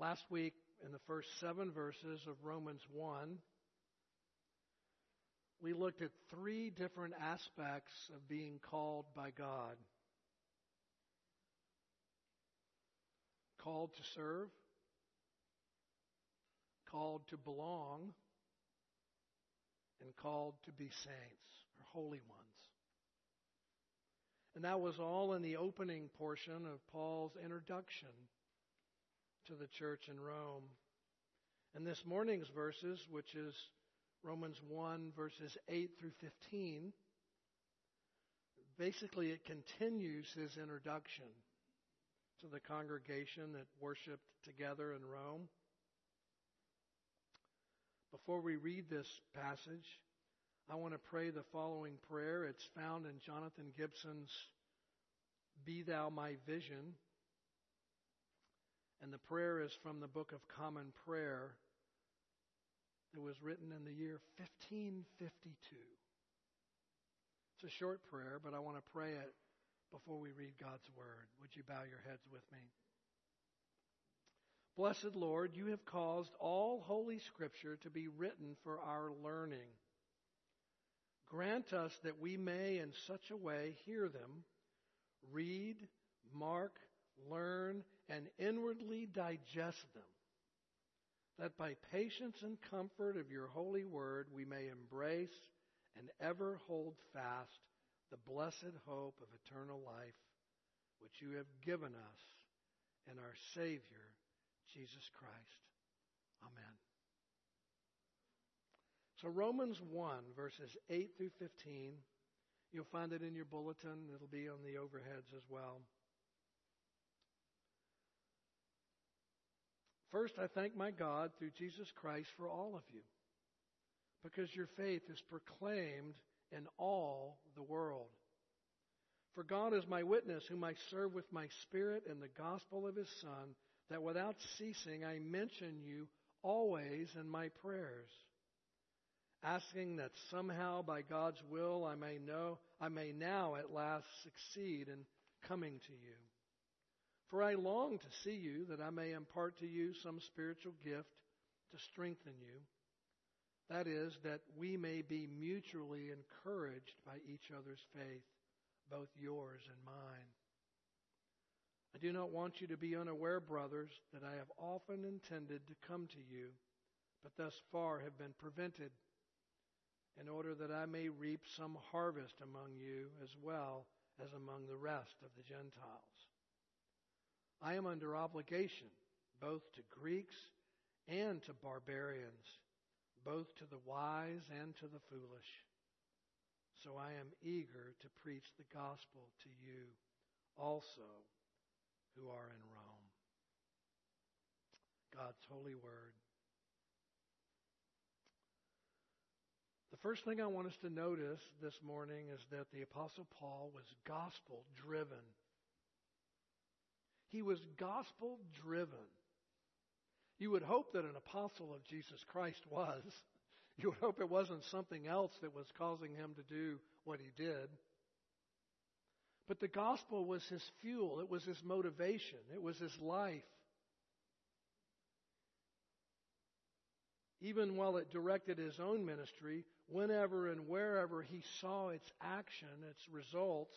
Last week, in the first 7 verses of Romans 1, we looked at 3 different aspects of being called by God. Called to serve, called to belong, and called to be saints, or holy ones. And that was all in the opening portion of Paul's introduction to the church in Rome. And this morning's verses, which is Romans 1, verses 8 through 15, basically it continues his introduction to the congregation that worshiped together in Rome. Before we read this passage, I want to pray the following prayer. It's found in Jonathan Gibson's Be Thou My Vision. And the prayer is from the Book of Common Prayer that was written in the year 1552. It's a short prayer, but I want to pray it before we read God's Word. Would you bow your heads with me? Blessed Lord, you have caused all Holy Scripture to be written for our learning. Grant us that we may in such a way hear them, read, mark, learn, and inwardly digest them, that by patience and comfort of your holy word we may embrace and ever hold fast the blessed hope of eternal life, which you have given us in our Savior, Jesus Christ. Amen. So Romans 1, verses 8 through 15, you'll find it in your bulletin. It'll be on the overheads as well. First, I thank my God through Jesus Christ for all of you, because your faith is proclaimed in all the world. For God is my witness, whom I serve with my spirit in the gospel of his Son, that without ceasing I mention you always in my prayers, asking that somehow by God's will I may now at last succeed in coming to you. For I long to see you, that I may impart to you some spiritual gift to strengthen you. That is, that we may be mutually encouraged by each other's faith, both yours and mine. I do not want you to be unaware, brothers, that I have often intended to come to you, but thus far have been prevented, in order that I may reap some harvest among you as well as among the rest of the Gentiles. I am under obligation both to Greeks and to barbarians, both to the wise and to the foolish. So I am eager to preach the gospel to you also who are in Rome. God's holy word. The first thing I want us to notice this morning is that the Apostle Paul was gospel driven. He was gospel driven. You would hope that an apostle of Jesus Christ was. You would hope it wasn't something else that was causing him to do what he did. But the gospel was his fuel. It was his motivation. It was his life. Even while it directed his own ministry, whenever and wherever he saw its action, its results,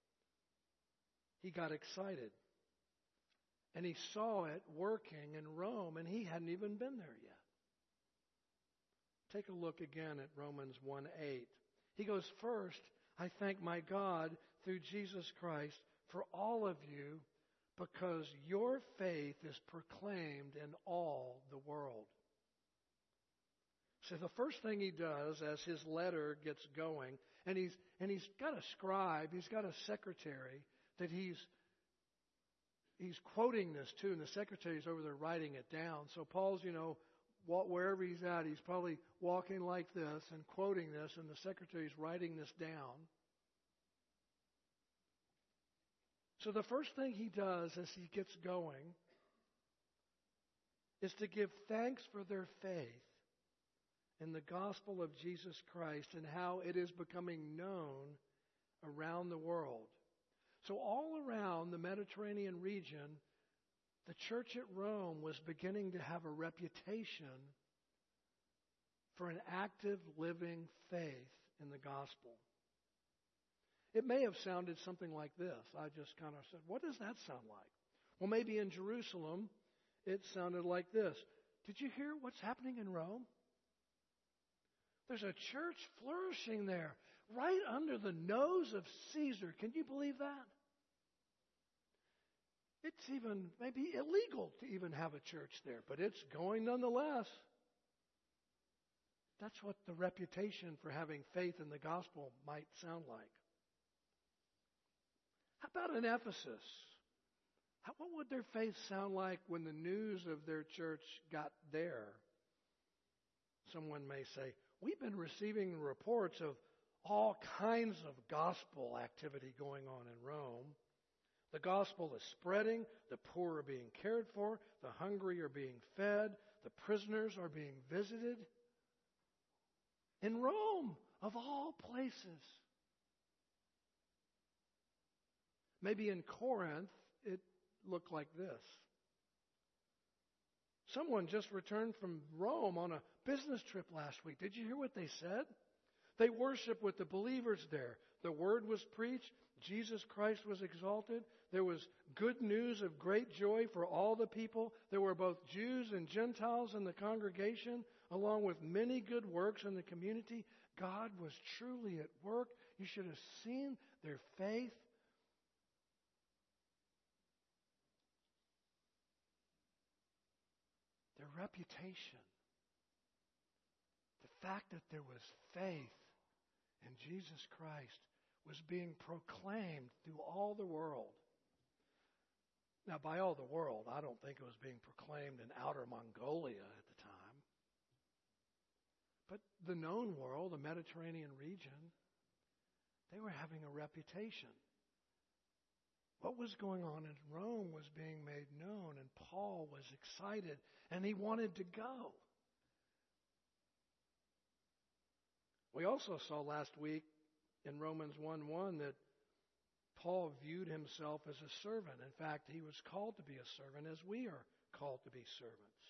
he got excited. And he saw it working in Rome, and he hadn't even been there yet. Take a look again at Romans 1:8. He goes, first, I thank my God through Jesus Christ for all of you, because your faith is proclaimed in all the world. So the first thing he does as his letter gets going, and he's got a scribe, he's got a secretary that he's quoting this to, and the secretary's over there writing it down. So Paul's, wherever he's at, he's probably walking like this and quoting this, and the secretary's writing this down. So the first thing he does as he gets going is to give thanks for their faith in the gospel of Jesus Christ and how it is becoming known around the world. So all around the Mediterranean region, the church at Rome was beginning to have a reputation for an active, living faith in the gospel. It may have sounded something like this. I just kind of said, what does that sound like? Well, maybe in Jerusalem, it sounded like this. Did you hear what's happening in Rome? There's a church flourishing there, right under the nose of Caesar. Can you believe that? It's even maybe illegal to even have a church there, but it's going nonetheless. That's what the reputation for having faith in the gospel might sound like. How about in Ephesus? What would their faith sound like when the news of their church got there? Someone may say, we've been receiving reports of all kinds of gospel activity going on in Rome. The gospel is spreading, the poor are being cared for, the hungry are being fed, the prisoners are being visited. In Rome, of all places. Maybe in Corinth, it looked like this. Someone just returned from Rome on a business trip last week. Did you hear what they said? They worshiped with the believers there. The word was preached. Jesus Christ was exalted. There was good news of great joy for all the people. There were both Jews and Gentiles in the congregation, along with many good works in the community. God was truly at work. You should have seen their faith. Their reputation. The fact that there was faith in Jesus Christ was being proclaimed through all the world. Now, by all the world, I don't think it was being proclaimed in outer Mongolia at the time. But the known world, the Mediterranean region, they were having a reputation. What was going on in Rome was being made known, and Paul was excited, and he wanted to go. We also saw last week in Romans 1:1 that Paul viewed himself as a servant. In fact, he was called to be a servant as we are called to be servants.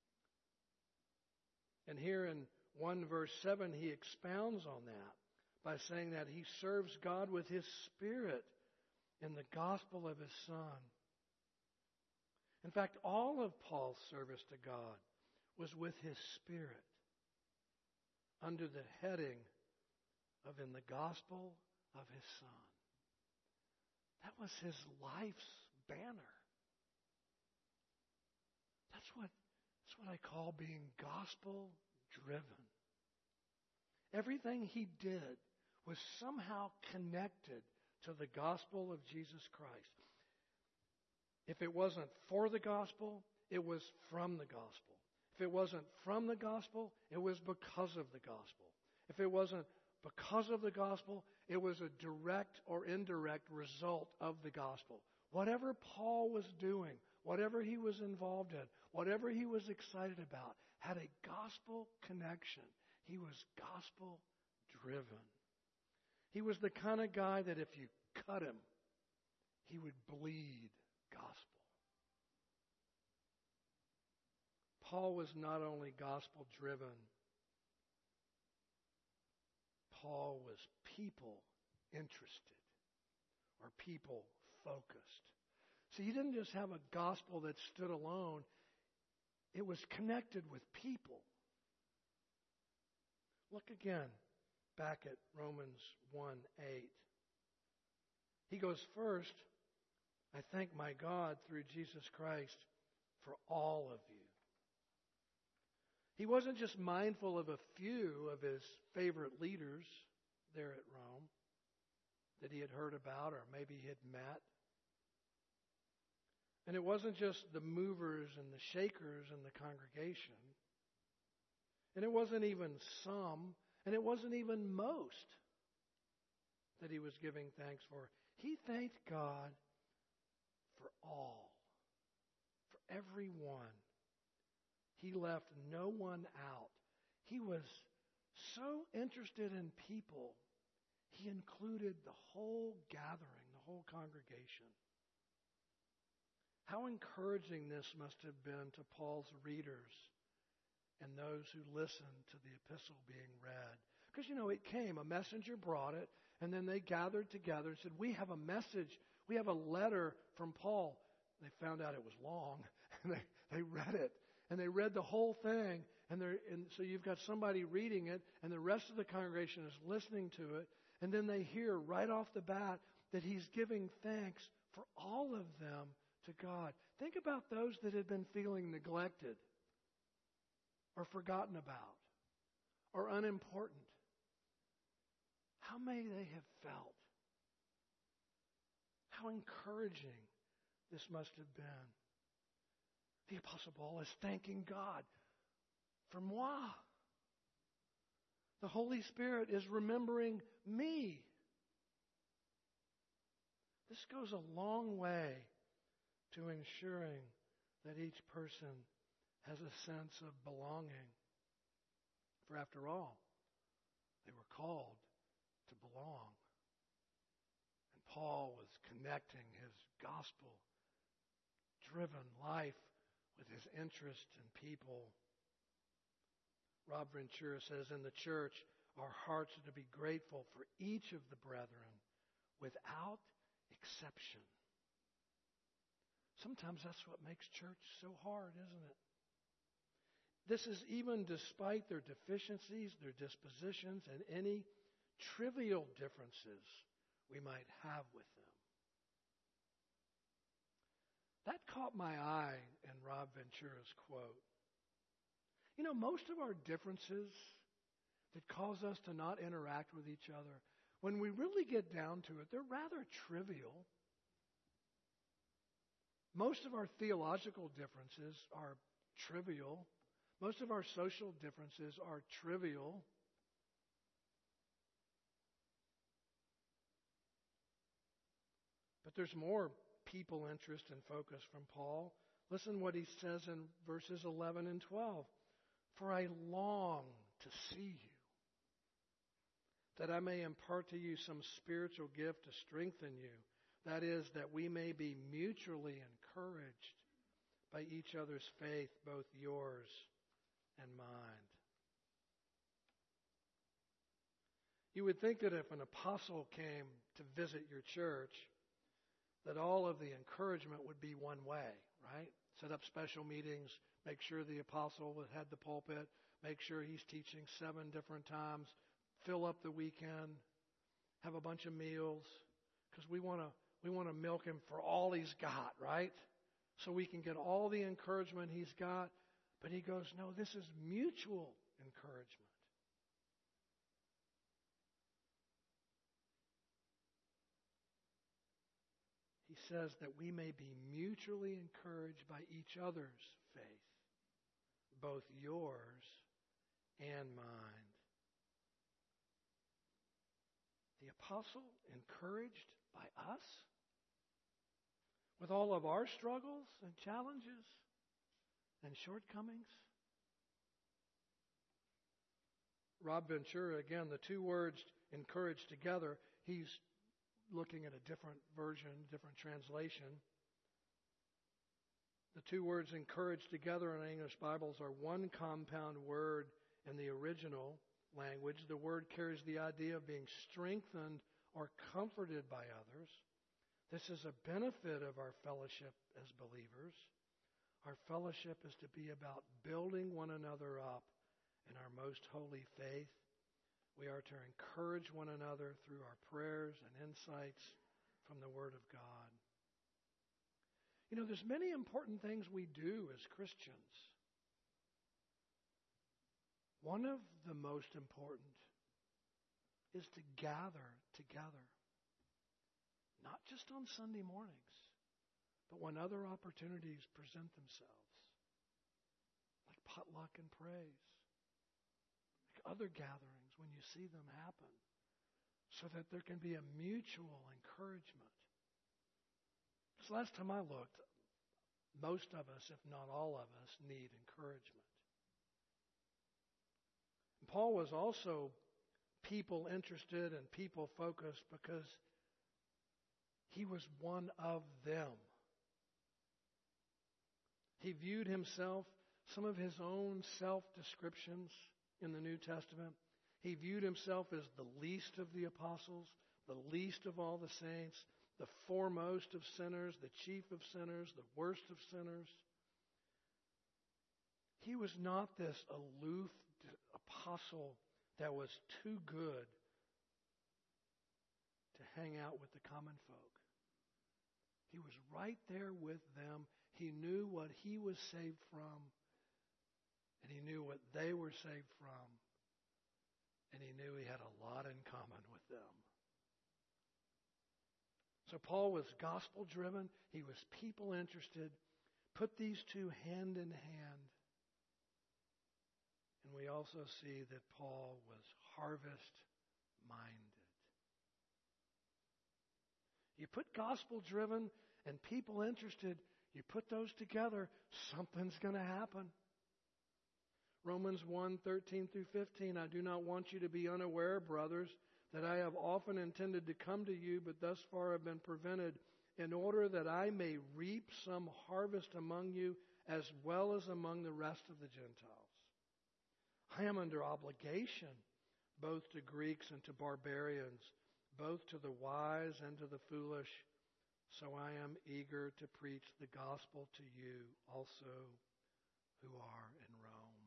And here in 1 verse 7, he expounds on that by saying that he serves God with his Spirit in the gospel of his Son. In fact, all of Paul's service to God was with his Spirit under the heading of in the gospel of his Son. That was his life's banner. That's what I call being gospel driven. Everything he did was somehow connected to the gospel of Jesus Christ. If it wasn't for the gospel, it was from the gospel. If it wasn't from the gospel, it was because of the gospel. If it wasn't because of the gospel, it was a direct or indirect result of the gospel. Whatever Paul was doing, whatever he was involved in, whatever he was excited about, had a gospel connection. He was gospel driven. He was the kind of guy that if you cut him, he would bleed gospel. Paul was not only gospel driven, Paul was people interested or people focused. So he didn't just have a gospel that stood alone. It was connected with people. Look again back at Romans 1:8. He goes, first, I thank my God through Jesus Christ for all of you. He wasn't just mindful of a few of his favorite leaders there at Rome that he had heard about or maybe he had met. And it wasn't just the movers and the shakers in the congregation. And it wasn't even some, and it wasn't even most that he was giving thanks for. He thanked God for all, for everyone. He left no one out. He was so interested in people, he included the whole gathering, the whole congregation. How encouraging this must have been to Paul's readers and those who listened to the epistle being read. Because, it came, a messenger brought it, and then they gathered together and said, we have a message, we have a letter from Paul. They found out it was long, and they read it. And they read the whole thing, and so you've got somebody reading it, and the rest of the congregation is listening to it, and then they hear right off the bat that he's giving thanks for all of them to God. Think about those that had been feeling neglected or forgotten about or unimportant. How may they have felt? How encouraging this must have been. The Apostle Paul is thanking God for moi. The Holy Spirit is remembering me. This goes a long way to ensuring that each person has a sense of belonging. For after all, they were called to belong. And Paul was connecting his gospel-driven life with his interest in people. Rob Ventura says, in the church, our hearts are to be grateful for each of the brethren without exception. Sometimes that's what makes church so hard, isn't it? This is even despite their deficiencies, their dispositions, and any trivial differences we might have with them. That caught my eye in Rob Ventura's quote. Most of our differences that cause us to not interact with each other, when we really get down to it, they're rather trivial. Most of our theological differences are trivial. Most of our social differences are trivial. But there's more people interest and focus from Paul. Listen what he says in verses 11 and 12. For I long to see you, that I may impart to you some spiritual gift to strengthen you. That is, that we may be mutually encouraged by each other's faith, both yours and mine. You would think that if an apostle came to visit your church, that all of the encouragement would be one way, right? Set up special meetings, make sure the apostle had the pulpit, make sure he's teaching 7 different times, fill up the weekend, have a bunch of meals, because we want to milk him for all he's got, right? So we can get all the encouragement he's got. But he goes, no, this is mutual encouragement. He says that we may be mutually encouraged by each other's faith, both yours and mine. The apostle encouraged by us with all of our struggles and challenges and shortcomings. Rob Ventura, again, the two words encouraged together, he's looking at a different version, different translation. The two words encouraged together in English Bibles are one compound word in the original language. The word carries the idea of being strengthened or comforted by others. This is a benefit of our fellowship as believers. Our fellowship is to be about building one another up in our most holy faith. We are to encourage one another through our prayers and insights from the Word of God. There's many important things we do as Christians. One of the most important is to gather together. Not just on Sunday mornings, but when other opportunities present themselves. Like potluck and praise. Like other gatherings when you see them happen. So that there can be a mutual encouragement. Because last time I looked, most of us, if not all of us, need encouragement. And Paul was also people interested and people focused because he was one of them. He viewed himself, some of his own self-descriptions in the New Testament. He viewed himself as the least of the apostles, the least of all the saints, the foremost of sinners, the chief of sinners, the worst of sinners. He was not this aloof apostle that was too good to hang out with the common folk. He was right there with them. He knew what he was saved from, and he knew what they were saved from, and he knew he had a lot in common with them. So Paul was gospel-driven. He was people-interested. Put these two hand in hand. And we also see that Paul was harvest-minded. You put gospel-driven and people-interested, you put those together, something's going to happen. Romans 1:13 through 15, I do not want you to be unaware, brothers, that I have often intended to come to you, but thus far have been prevented, in order that I may reap some harvest among you, as well as among the rest of the Gentiles. I am under obligation, both to Greeks and to barbarians, both to the wise and to the foolish. So I am eager to preach the gospel to you also who are in Rome.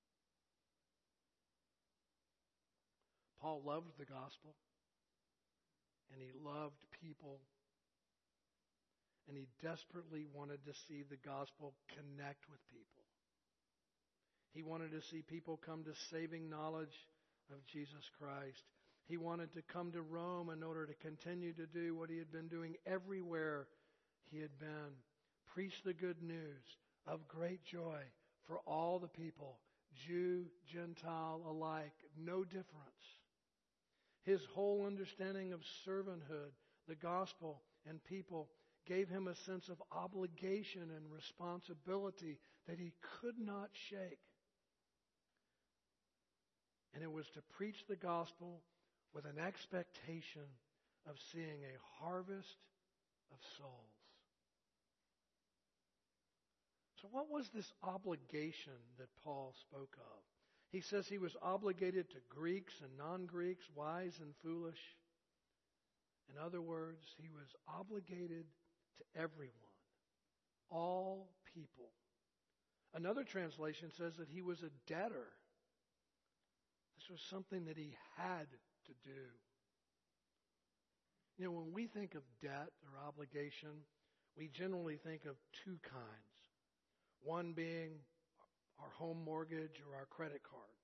Paul loved the gospel, and he loved people, and he desperately wanted to see the gospel connect with people. He wanted to see people come to saving knowledge of Jesus Christ. He wanted to come to Rome in order to continue to do what he had been doing everywhere he had been. Preach the good news of great joy for all the people, Jew, Gentile alike, no difference. His whole understanding of servanthood, the gospel, and people gave him a sense of obligation and responsibility that he could not shake. And it was to preach the gospel with an expectation of seeing a harvest of souls. So what was this obligation that Paul spoke of? He says he was obligated to Greeks and non-Greeks, wise and foolish. In other words, he was obligated to everyone, all people. Another translation says that he was a debtor. This was something that he had to do. You know, when we think of debt or obligation, we generally think of two kinds. One being our home mortgage or our credit card.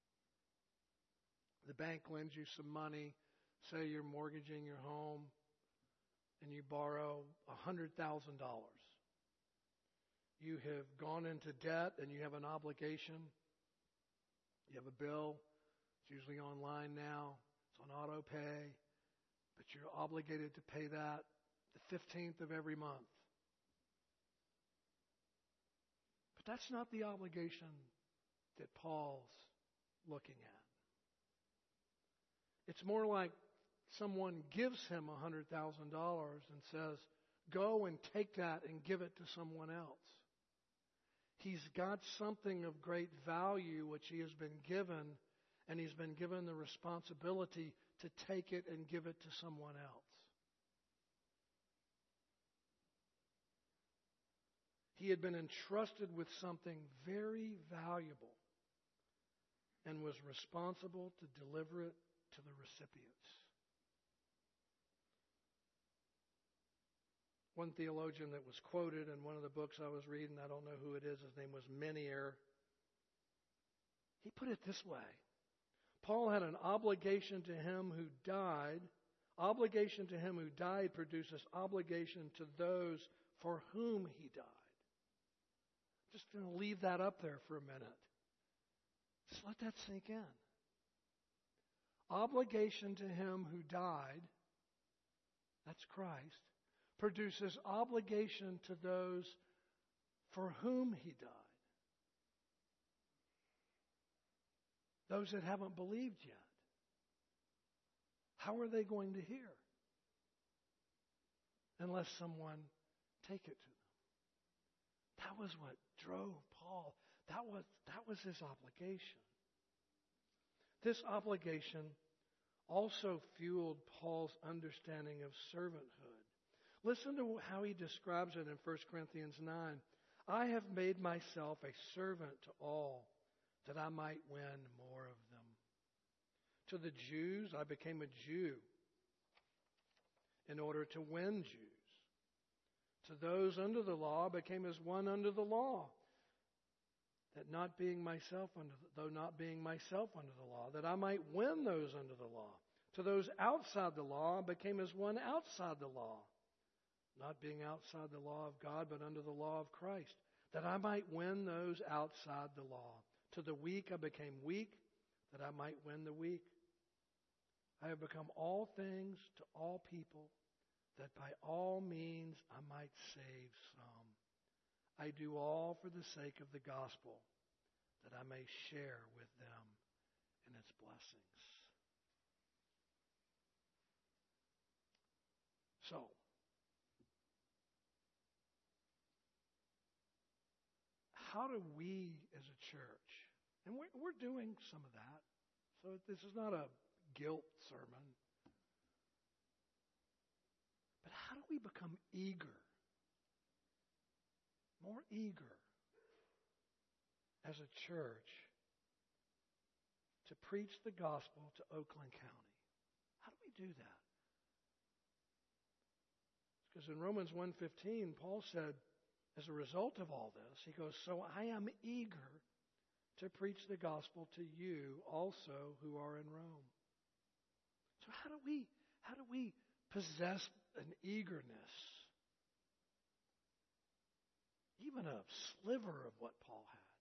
The bank lends you some money. Say you're mortgaging your home and you borrow $100,000. You have gone into debt and you have an obligation. You have a bill. It's usually online now. It's on auto pay. But you're obligated to pay that the 15th of every month. But that's not the obligation that Paul's looking at. It's more like someone gives him $100,000 and says, go and take that and give it to someone else. He's got something of great value which he has been given, and he's been given the responsibility to take it and give it to someone else. He had been entrusted with something very valuable and was responsible to deliver it to the recipients. One theologian that was quoted in one of the books I was reading, I don't know who it is, his name was Menier. He put it this way. Paul had an obligation to him who died. Obligation to him who died produces obligation to those for whom he died. Just going to leave that up there for a minute. Just let that sink in. Obligation to him who died, that's Christ, produces obligation to those for whom he died. Those that haven't believed yet. How are they going to hear? Unless someone take it to them. That was what drove Paul. That was his obligation. This obligation also fueled Paul's understanding of servanthood. Listen to how he describes it in 1 Corinthians 9. I have made myself a servant to all, that I might win more of them. To the Jews, I became a Jew in order to win Jews. To those under the law, I became as one under the law, that not being myself under the law, that I might win those under the law. To those outside the law, I became as one outside the law, not being outside the law of God, but under the law of Christ, that I might win those outside the law. To the weak I became weak, that I might win the weak. I have become all things to all people, that by all means I might save some. I do all for the sake of the gospel, that I may share with them in its blessings. So, how do we as a church, and we're doing some of that, so this is not a guilt sermon, but how do we become more eager as a church to preach the gospel to Oakland County? How do we do that? Because in Romans 1:15, Paul said, as a result of all this, he goes, so I am eager to preach the gospel to you also who are in Rome. So how do we possess an eagerness, even a sliver of what Paul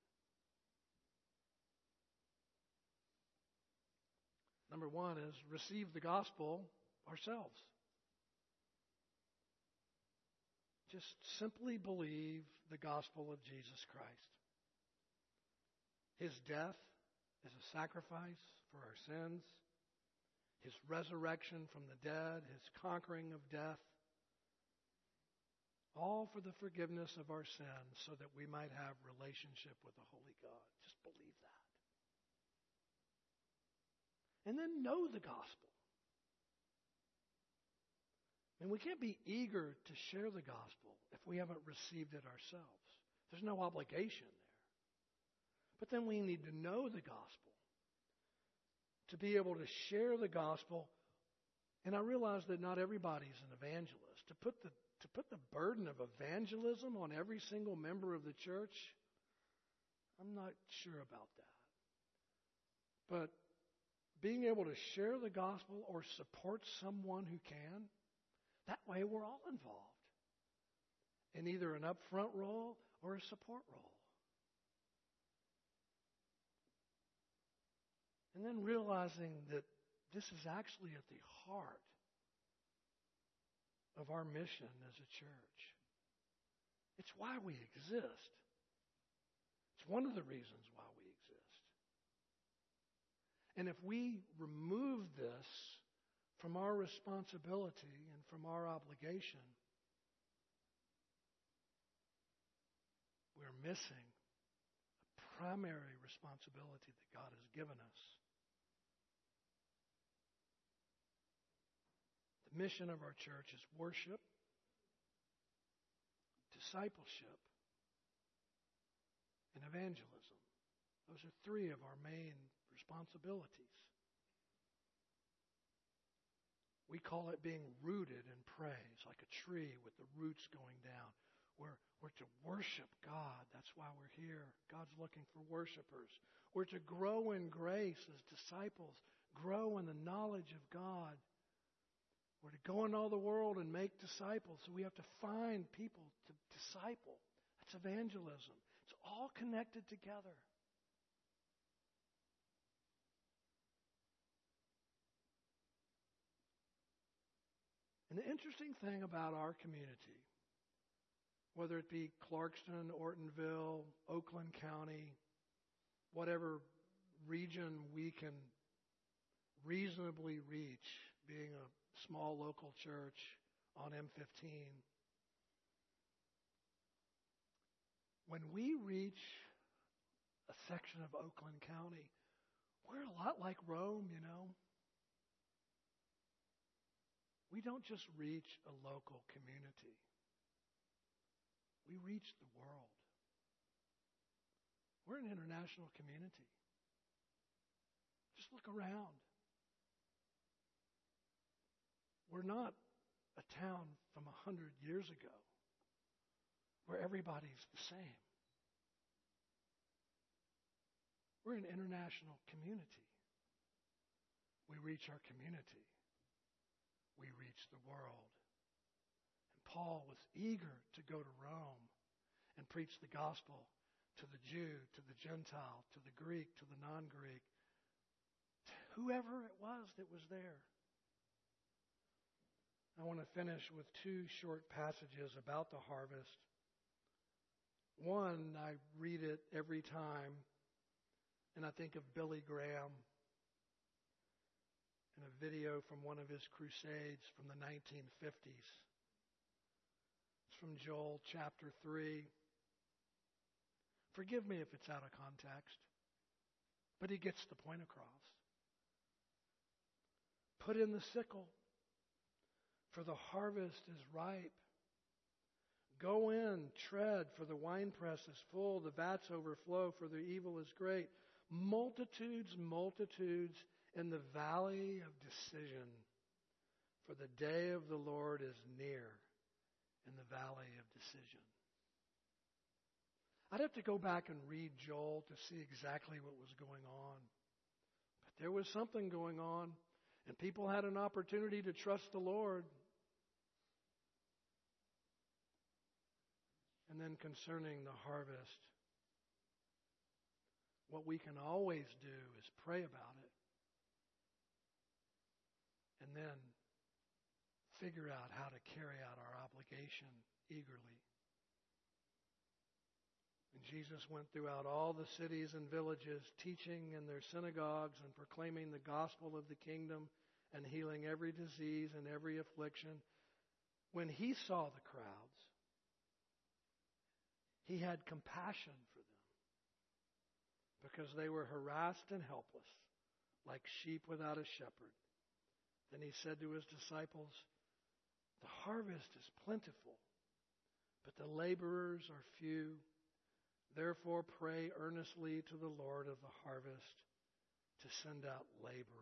had? Number one is receive the gospel ourselves. Just simply believe the gospel of Jesus Christ. His death is a sacrifice for our sins. His resurrection from the dead, His conquering of death, all for the forgiveness of our sins so that we might have relationship with the Holy God. Just believe that. And then know the gospel. And we can't be eager to share the gospel if we haven't received it ourselves. There's no obligation there. But then we need to know the gospel to be able to share the gospel. And I realize that not everybody's an evangelist. To put the burden of evangelism on every single member of the church, I'm not sure about that. But being able to share the gospel or support someone who can, that way we're all involved in either an upfront role or a support role. And then realizing that this is actually at the heart of our mission as a church. It's why we exist. It's one of the reasons why we exist. And if we remove this from our responsibility and from our obligation, we're missing a primary responsibility that God has given us. The mission of our church is worship, discipleship, and evangelism. Those are three of our main responsibilities. We call it being rooted in praise, like a tree with the roots going down. We're to worship God. That's why we're here. God's looking for worshipers. We're to grow in grace as disciples, grow in the knowledge of God. We're to go in all the world and make disciples. So we have to find people to disciple. That's evangelism. It's all connected together. And the interesting thing about our community, whether it be Clarkston, Ortonville, Oakland County, whatever region we can reasonably reach, being a small local church on M15, When we reach a section of Oakland County, we're a lot like Rome, you know. We don't just reach a local community. We reach the world. We're an international community. Just look around. We're not a town from 100 years ago where everybody's the same. We're an international community. We reach our community. We reach the world. And Paul was eager to go to Rome and preach the gospel to the Jew, to the Gentile, to the Greek, to the non-Greek, to whoever it was that was there. I want to finish with two short passages about the harvest. One, I read it every time, and I think of Billy Graham in a video from one of his crusades from the 1950s. It's from Joel chapter 3. Forgive me if it's out of context, but he gets the point across. Put in the sickle, for the harvest is ripe. Go in, tread, for the winepress is full, the vats overflow, for the evil is great. Multitudes, multitudes in the valley of decision, for the day of the Lord is near in the valley of decision. I'd have to go back and read Joel to see exactly what was going on. But there was something going on, and people had an opportunity to trust the Lord. And then concerning the harvest, what we can always do is pray about it and then figure out how to carry out our obligation eagerly. And Jesus went throughout all the cities and villages, teaching in their synagogues and proclaiming the gospel of the kingdom and healing every disease and every affliction. When he saw the crowds, he had compassion for them because they were harassed and helpless, like sheep without a shepherd. Then he said to his disciples, "The harvest is plentiful, but the laborers are few. Therefore pray earnestly to the Lord of the harvest to send out laborers